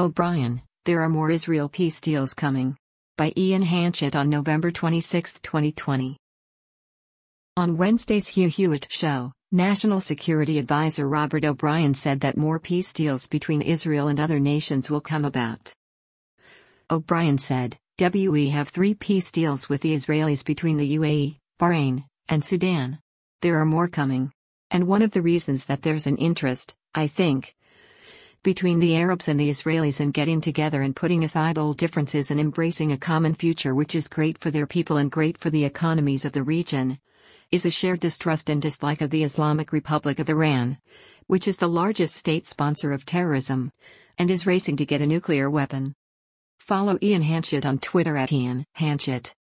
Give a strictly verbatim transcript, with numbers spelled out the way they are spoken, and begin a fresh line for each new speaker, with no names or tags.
O'Brien, there are more Israel peace deals coming. By Ian Hanchett on November twenty-sixth, twenty twenty. On Wednesday's Hugh Hewitt Show, National Security Advisor Robert O'Brien said that more peace deals between Israel and other nations will come about. O'Brien said, "We have three peace deals with the Israelis between the U A E, Bahrain, and Sudan. There are more coming. And one of the reasons that there's an interest, I think, between the Arabs and the Israelis in getting together and putting aside old differences and embracing a common future which is great for their people and great for the economies of the region, is a shared distrust and dislike of the Islamic Republic of Iran, which is the largest state sponsor of terrorism, and is racing to get a nuclear weapon." Follow Ian Hanchett on Twitter at Ian Hanchett.